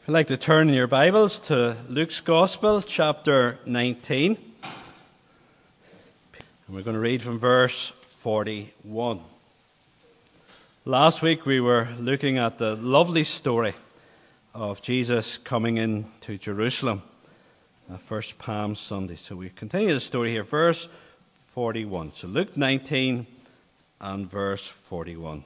I'd like to turn your Bibles to Luke's Gospel, chapter 19. And we're going to read from verse 41. Last week we were looking at the lovely story of Jesus coming into Jerusalem, first Palm Sunday. So we continue the story here, verse 41. So Luke 19 and verse 41.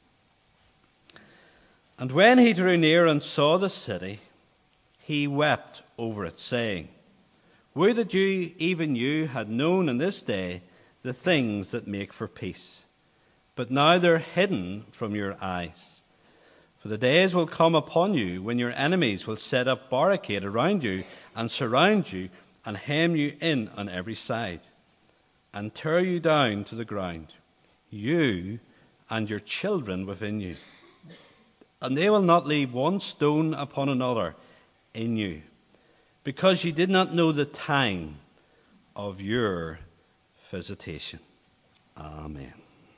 And when he drew near and saw the city, he wept over it, saying, Would that you, even you, had known in this day the things that make for peace. But now they're hidden from your eyes. For the days will come upon you when your enemies will set up barricade around you and surround you and hem you in on every side and tear you down to the ground, you and your children within you. And they will not leave one stone upon another in you, because you did not know the time of your visitation. Amen.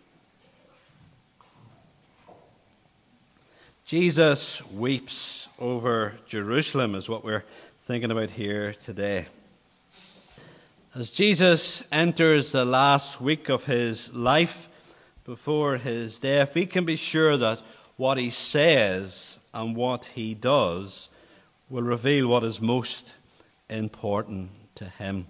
Jesus weeps over Jerusalem is what we're thinking about here today. As Jesus enters the last week of his life before his death, we can be sure that what he says and what he does will reveal what is most important to him.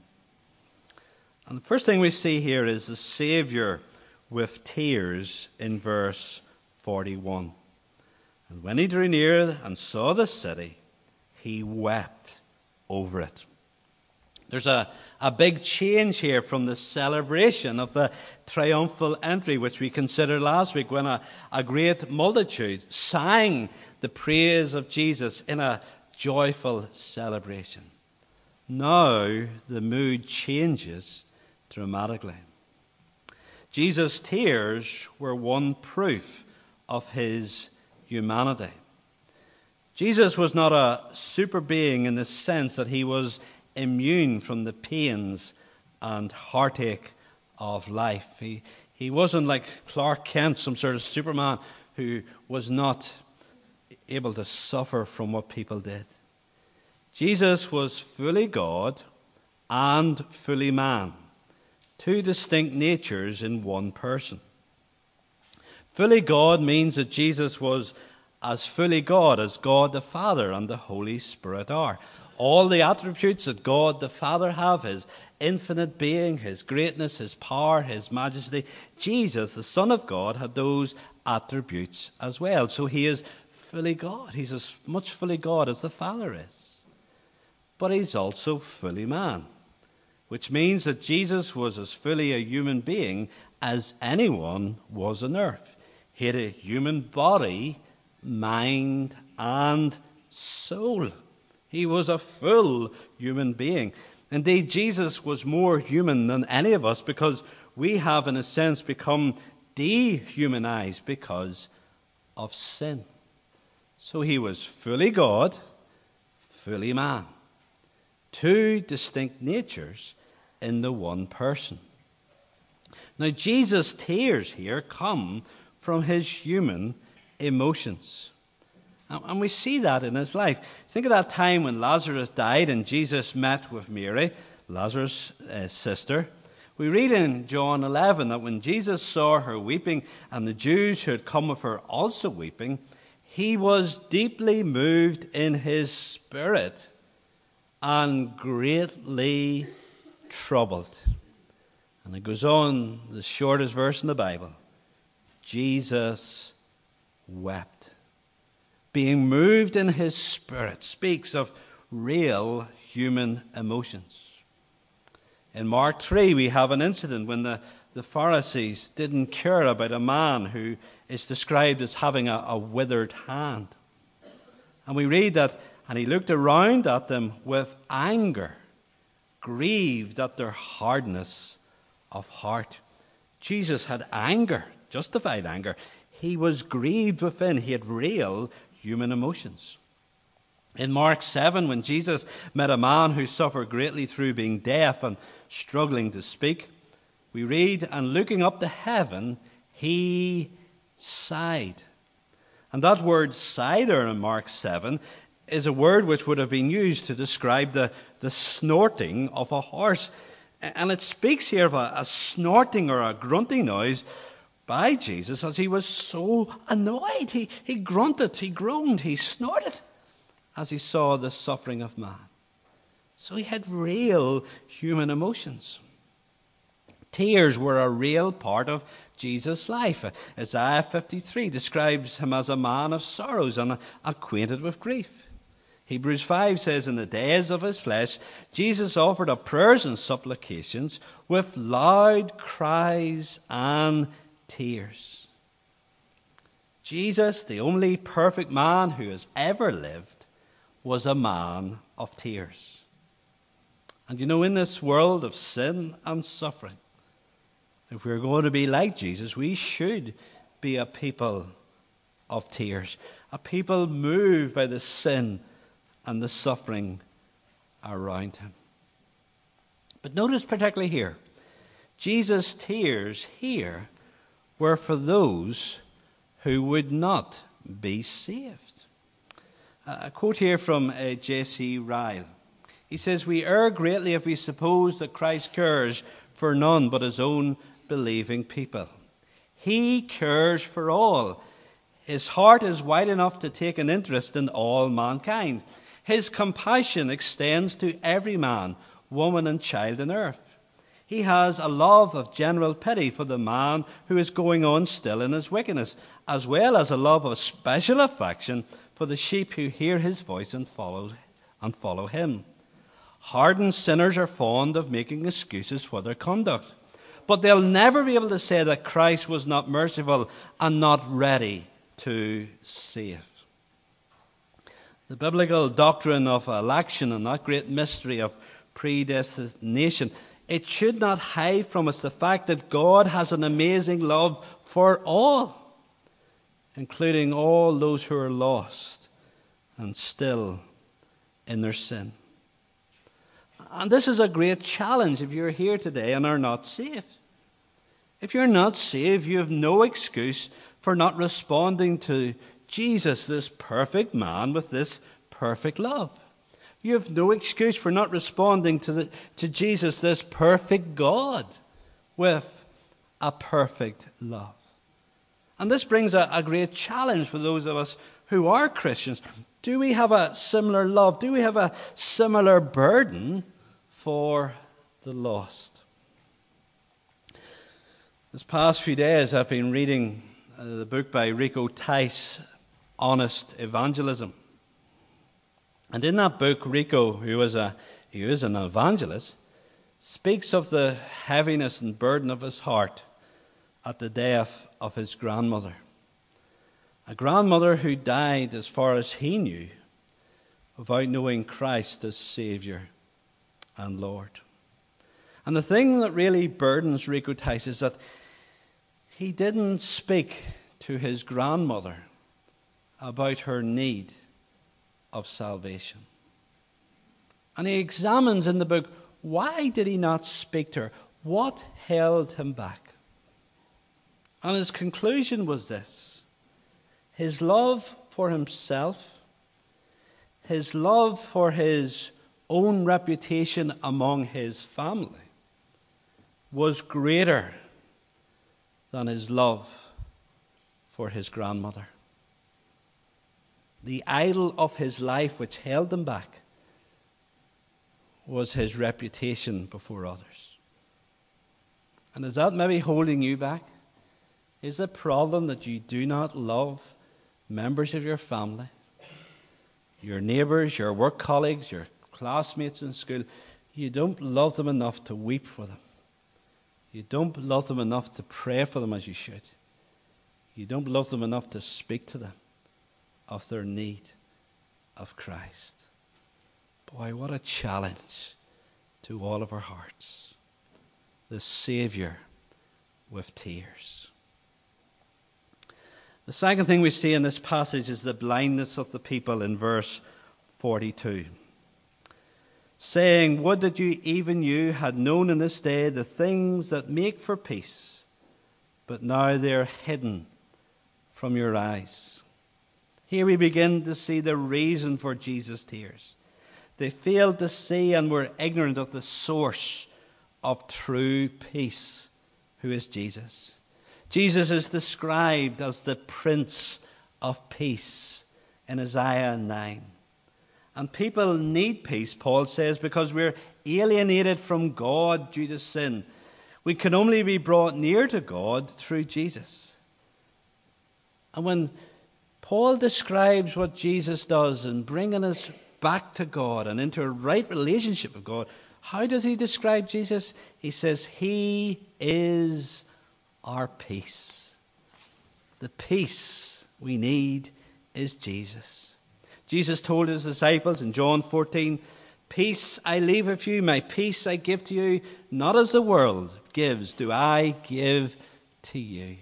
And the first thing we see here is the Savior with tears in verse 41. And when he drew near and saw the city, he wept over it. There's a big change here from the celebration of the triumphal entry, which we considered last week, when a great multitude sang the praise of Jesus in a joyful celebration. Now the mood changes dramatically. Jesus' tears were one proof of his humanity. Jesus was not a super being in the sense that he was immune from the pains and heartache of life. He wasn't like Clark Kent, some sort of Superman who was not able to suffer from what people did. Jesus was fully God and fully man, two distinct natures in one person. Fully God means that Jesus was as fully God as God the Father and the Holy Spirit are. All the attributes that God the Father have, his infinite being, his greatness, his power, his majesty, Jesus, the Son of God, had those attributes as well. So he is fully God. He's as much fully God as the Father is. But he's also fully man, which means that Jesus was as fully a human being as anyone was on earth. He had a human body, mind, and soul. He was a full human being. Indeed, Jesus was more human than any of us because we have, in a sense, become dehumanized because of sin. So he was fully God, fully man. Two distinct natures in the one person. Now, Jesus' tears here come from his human emotions. And we see that in his life. Think of that time when Lazarus died and Jesus met with Mary, Lazarus' sister. We read in John 11 that when Jesus saw her weeping and the Jews who had come with her also weeping, he was deeply moved in his spirit and greatly troubled. And it goes on, the shortest verse in the Bible. Jesus wept. Being moved in his spirit speaks of real human emotions. In Mark 3, we have an incident when the Pharisees didn't care about a man who is described as having a withered hand. And we read that, and he looked around at them with anger, grieved at their hardness of heart. Jesus had anger, justified anger. He was grieved within. He had real human emotions. In Mark 7, when Jesus met a man who suffered greatly through being deaf and struggling to speak, we read, and looking up to heaven, he sighed. And that word sigh there in Mark 7 is a word which would have been used to describe the snorting of a horse. And it speaks here of a snorting or a grunting noise by Jesus as he was so annoyed. He grunted, he groaned, he snorted as he saw the suffering of man. So he had real human emotions. Tears were a real part of Jesus' life. Isaiah 53 describes him as a man of sorrows and acquainted with grief. Hebrews 5 says, in the days of his flesh, Jesus offered up prayers and supplications with loud cries and tears. Jesus, the only perfect man who has ever lived, was a man of tears. And in this world of sin and suffering, if we're going to be like Jesus, we should be a people of tears, a people moved by the sin and the suffering around him. But notice particularly here, Jesus' tears here were for those who would not be saved. A quote here from J.C. Ryle. He says, "We err greatly if we suppose that Christ cares for none but his own believing people. He cares for all. His heart is wide enough to take an interest in all mankind. His compassion extends to every man, woman, and child on earth. He has a love of general pity for the man who is going on still in his wickedness, as well as a love of special affection for the sheep who hear his voice and follow him. Hardened sinners are fond of making excuses for their conduct, but they'll never be able to say that Christ was not merciful and not ready to save." The biblical doctrine of election and that great mystery of predestination, it should not hide from us the fact that God has an amazing love for all, including all those who are lost and still in their sin. And this is a great challenge if you're here today and are not saved. If you're not saved, you have no excuse for not responding to Jesus, this perfect man with this perfect love. You have no excuse for not responding to Jesus, this perfect God, with a perfect love. And this brings a great challenge for those of us who are Christians. Do we have a similar love? Do we have a similar burden for the lost? This past few days I've been reading the book by Rico Tice, Honest Evangelism. And in that book, Rico, who is an evangelist, speaks of the heaviness and burden of his heart at the death of his grandmother. A grandmother who died, as far as he knew, without knowing Christ as Saviour and Lord. And the thing that really burdens Rico Tice is that he didn't speak to his grandmother about her need of salvation. And he examines in the book, why did he not speak to her? What held him back? And his conclusion was this: his love for himself, his love for his own reputation among his family, was greater than his love for his grandmother. The idol of his life which held him back was his reputation before others. And is that maybe holding you back? Is the problem that you do not love members of your family, your neighbours, your work colleagues, your classmates in school? You don't love them enough to weep for them. You don't love them enough to pray for them as you should. You don't love them enough to speak to them of their need of Christ. Boy, what a challenge to all of our hearts. The Saviour with tears. The second thing we see in this passage is the blindness of the people in verse 42. Saying, would that even you had known in this day the things that make for peace, but now they are hidden from your eyes. Here we begin to see the reason for Jesus' tears. They failed to see and were ignorant of the source of true peace, who is Jesus. Jesus is described as the Prince of Peace in Isaiah 9. And people need peace, Paul says, because we're alienated from God due to sin. We can only be brought near to God through Jesus. And when Paul describes what Jesus does in bringing us back to God and into a right relationship with God, how does he describe Jesus? He says, he is our peace. The peace we need is Jesus. Jesus told his disciples in John 14, peace I leave with you, my peace I give to you, not as the world gives, do I give to you.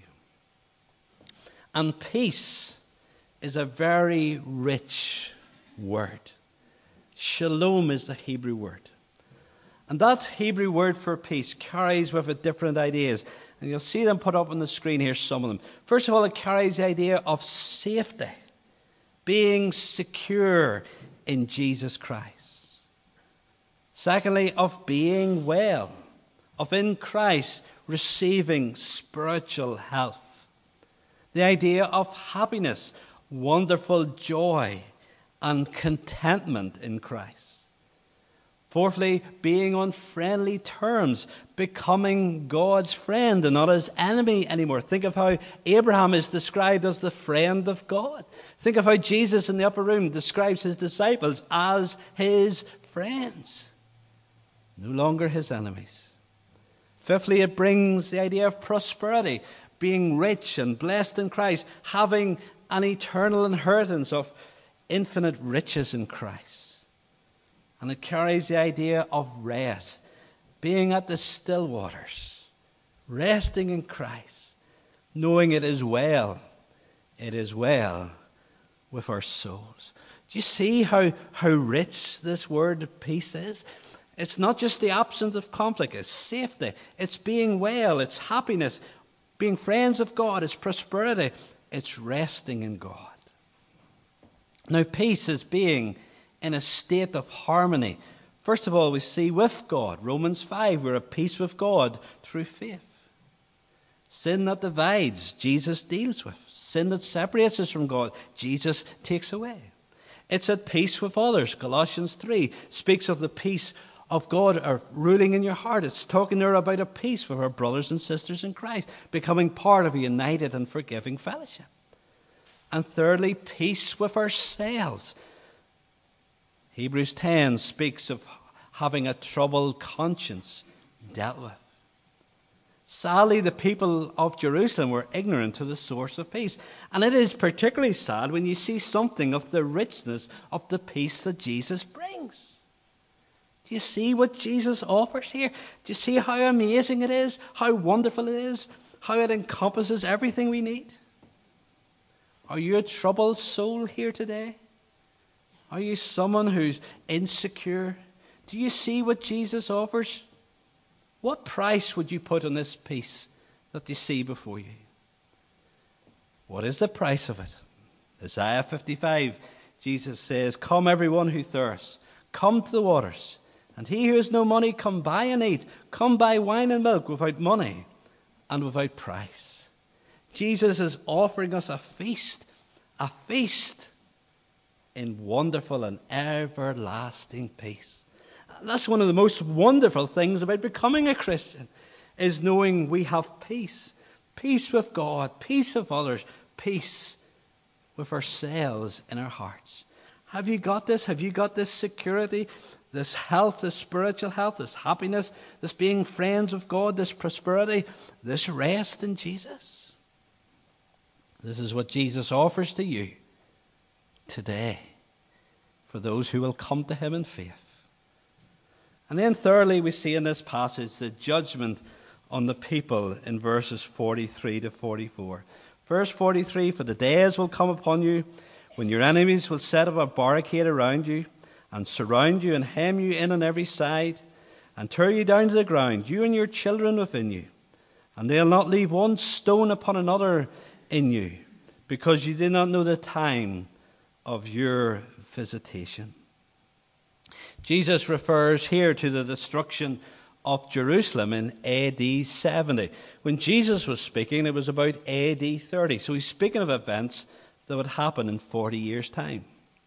And peace is a very rich word. Shalom is the Hebrew word. And that Hebrew word for peace carries with it different ideas. And you'll see them put up on the screen here, some of them. First of all, it carries the idea of safety, being secure in Jesus Christ. Secondly, of being well, of in Christ receiving spiritual health. The idea of happiness, wonderful joy, and contentment in Christ. Fourthly, being on friendly terms, becoming God's friend and not his enemy anymore. Think of how Abraham is described as the friend of God. Think of how Jesus in the upper room describes his disciples as his friends, no longer his enemies. Fifthly, it brings the idea of prosperity, being rich and blessed in Christ, having an eternal inheritance of infinite riches in Christ. And it carries the idea of rest, being at the still waters, resting in Christ, knowing it is well with our souls. Do you see how rich this word peace is? It's not just the absence of conflict, it's safety, it's being well, it's happiness, being friends of God, it's prosperity, it's resting in God. Now, peace is being in a state of harmony. First of all, we see with God. Romans 5, we're at peace with God through faith. Sin that divides, Jesus deals with. Sin that separates us from God, Jesus takes away. It's at peace with others. Colossians 3 speaks of the peace of God ruling in your heart. It's talking there about a peace with our brothers and sisters in Christ, becoming part of a united and forgiving fellowship. And thirdly, peace with ourselves. Hebrews 10 speaks of having a troubled conscience dealt with. Sadly, the people of Jerusalem were ignorant of the source of peace. And it is particularly sad when you see something of the richness of the peace that Jesus brings. Do you see what Jesus offers here? Do you see how amazing it is? How wonderful it is? How it encompasses everything we need? Are you a troubled soul here today? Are you someone who's insecure? Do you see what Jesus offers? What price would you put on this peace that you see before you? What is the price of it? Isaiah 55, Jesus says, come everyone who thirsts, come to the waters. And he who has no money, come buy and eat. Come buy wine and milk without money and without price. Jesus is offering us a feast in wonderful and everlasting peace. That's one of the most wonderful things about becoming a Christian, is knowing we have peace. Peace with God, peace with others, peace with ourselves in our hearts. Have you got this? Have you got this security, this health, this spiritual health, this happiness, this being friends with God, this prosperity, this rest in Jesus? This is what Jesus offers to you today for those who will come to him in faith. And then thirdly, we see in this passage the judgment on the people in verses 43 to 44. Verse 43, for the days will come upon you when your enemies will set up a barricade around you and surround you and hem you in on every side and tear you down to the ground, you and your children within you. And they'll not leave one stone upon another in you, because you did not know the time of your visitation. Jesus refers here to the destruction of Jerusalem in AD 70. When Jesus was speaking, it was about AD 30. So he's speaking of events that would happen in 40 years' time.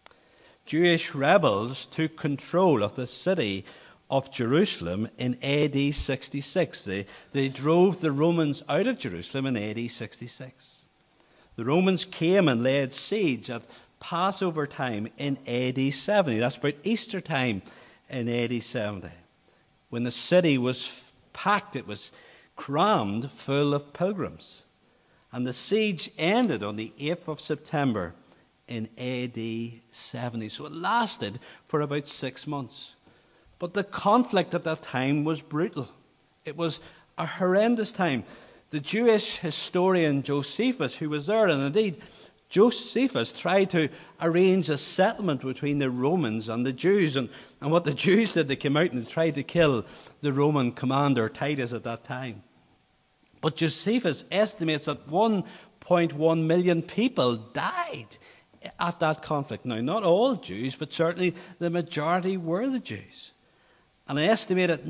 Jewish rebels took control of the city of Jerusalem in AD 66. They drove the Romans out of Jerusalem in AD 66. The Romans came and laid siege at Passover time in AD 70. That's about Easter time in AD 70. When the city was packed, it was crammed full of pilgrims. And the siege ended on the 8th of September in AD 70. So it lasted for about 6 months. But the conflict at that time was brutal. It was a horrendous time. The Jewish historian Josephus, who was there, and indeed Josephus tried to arrange a settlement between the Romans and the Jews. And what the Jews did, they came out and tried to kill the Roman commander Titus at that time. But Josephus estimates that 1.1 million people died at that conflict. Now, not all Jews, but certainly the majority were the Jews. And an estimated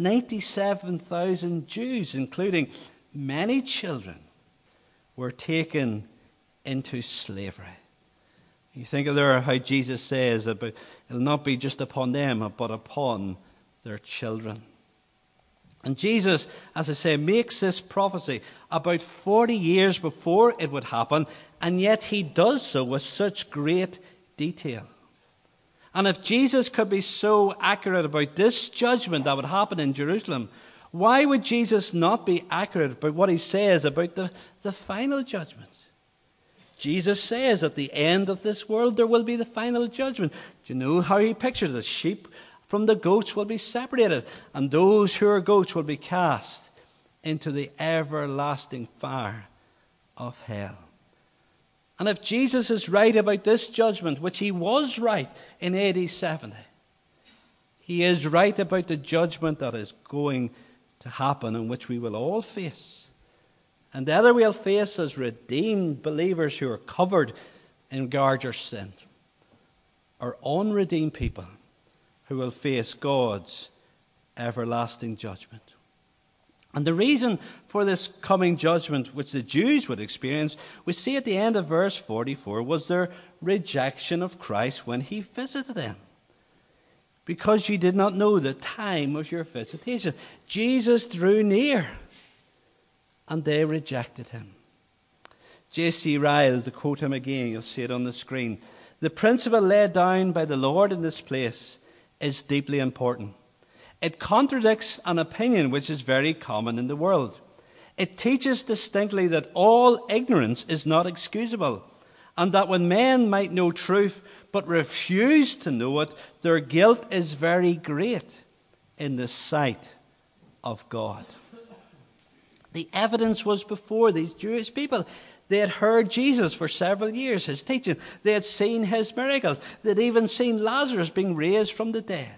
97,000 Jews, including many children, were taken into slavery. You think of there how Jesus says about it'll not be just upon them, but upon their children. And Jesus, as I say, makes this prophecy about 40 years before it would happen, and yet he does so with such great detail. And if Jesus could be so accurate about this judgment that would happen in Jerusalem, why would Jesus not be accurate about what he says about the final judgment? Jesus says at the end of this world there will be the final judgment. Do you know how he pictures it? The sheep from the goats will be separated, and those who are goats will be cast into the everlasting fire of hell. And if Jesus is right about this judgment, which he was right in AD 70, he is right about the judgment that is going to happen and which we will all face. And either we'll face as redeemed believers who are covered in Garger's sin, or unredeemed people who will face God's everlasting judgment. And the reason for this coming judgment, which the Jews would experience, we see at the end of verse 44, was their rejection of Christ when he visited them. Because you did not know the time of your visitation. Jesus drew near, and they rejected him. J.C. Ryle, to quote him again, you'll see it on the screen. The principle laid down by the Lord in this place is deeply important. It contradicts an opinion which is very common in the world. It teaches distinctly that all ignorance is not excusable, and that when men might know truth but refuse to know it, their guilt is very great in the sight of God. The evidence was before these Jewish people. They had heard Jesus for several years, his teaching. They had seen his miracles. They'd even seen Lazarus being raised from the dead.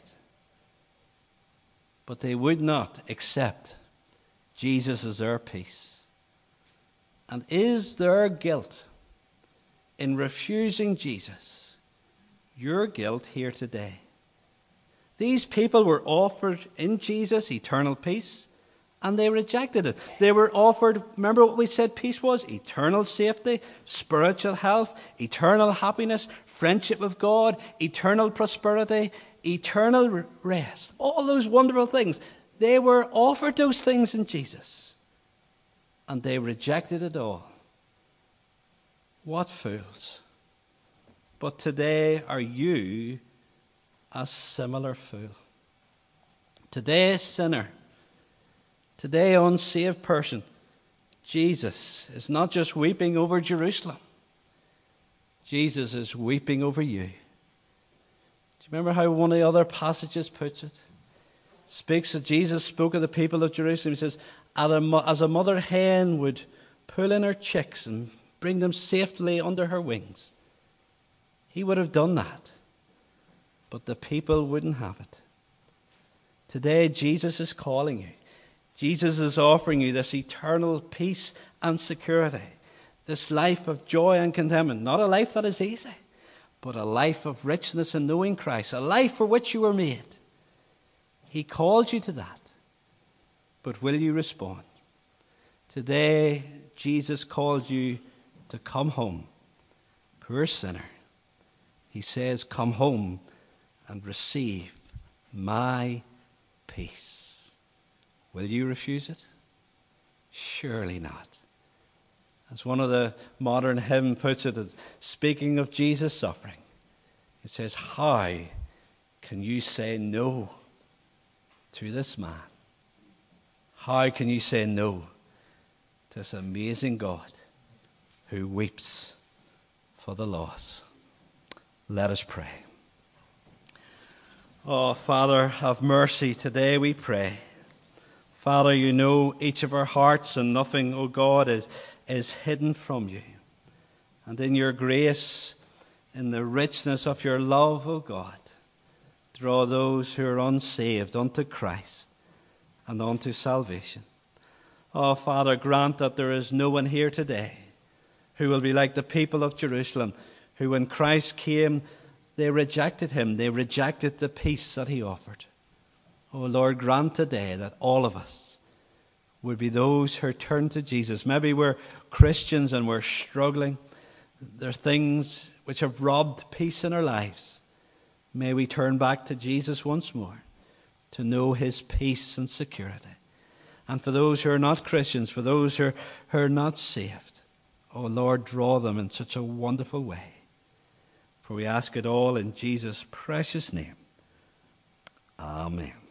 But they would not accept Jesus as their peace. And is their guilt in refusing Jesus your guilt here today? These people were offered in Jesus eternal peace, and they rejected it. They were offered, remember what we said peace was? Eternal safety, spiritual health, eternal happiness, friendship with God, eternal prosperity, eternal rest. All those wonderful things. They were offered those things in Jesus, and they rejected it all. What fools. But today are you a similar fool. Today, sinner, today, unsaved person, Jesus is not just weeping over Jerusalem. Jesus is weeping over you. Do you remember how one of the other passages puts it? Speaks that Jesus spoke of the people of Jerusalem. He says, as a mother hen would pull in her chicks and bring them safely under her wings. He would have done that. But the people wouldn't have it. Today, Jesus is calling you. Jesus is offering you this eternal peace and security. This life of joy and contentment. Not a life that is easy, but a life of richness in knowing Christ, a life for which you were made. He called you to that. But will you respond? Today, Jesus called you to come home. Poor sinner. He says, come home and receive my peace. Will you refuse it? Surely not. As one of the modern hymns puts it, speaking of Jesus' suffering, it says, how can you say no to this man? How can you say no to this amazing God who weeps for the lost? Let us pray. Oh, Father, have mercy today, we pray. Father, you know each of our hearts, and nothing, O God, is hidden from you. And in your grace, in the richness of your love, O God, draw those who are unsaved unto Christ and unto salvation. Oh, Father, grant that there is no one here today who will be like the people of Jerusalem, who when Christ came, they rejected him. They rejected the peace that he offered. Oh, Lord, grant today that all of us would be those who turn to Jesus. Maybe we're Christians and we're struggling. There are things which have robbed peace in our lives. May we turn back to Jesus once more to know his peace and security. And for those who are not Christians, for those who are not saved, oh Lord, draw them in such a wonderful way. For we ask it all in Jesus' precious name. Amen.